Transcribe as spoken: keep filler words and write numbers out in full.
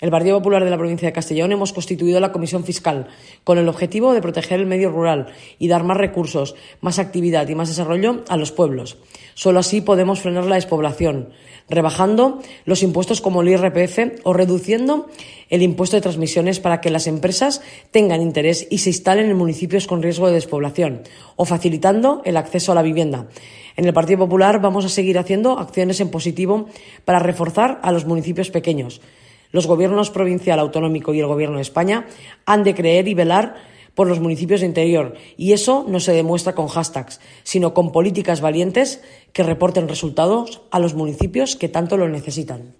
El Partido Popular de la provincia de Castellón hemos constituido la Comisión Fiscal con el objetivo de proteger el medio rural y dar más recursos, más actividad y más desarrollo a los pueblos. Solo así podemos frenar la despoblación, rebajando los impuestos como el I R P F o reduciendo el impuesto de transmisiones para que las empresas tengan interés y se instalen en municipios con riesgo de despoblación, o facilitando el acceso a la vivienda. En el Partido Popular vamos a seguir haciendo acciones en positivo para reforzar a los municipios pequeños. Los gobiernos provincial, autonómico y el Gobierno de España han de creer y velar por los municipios de interior, y eso no se demuestra con hashtags, sino con políticas valientes que reporten resultados a los municipios que tanto lo necesitan.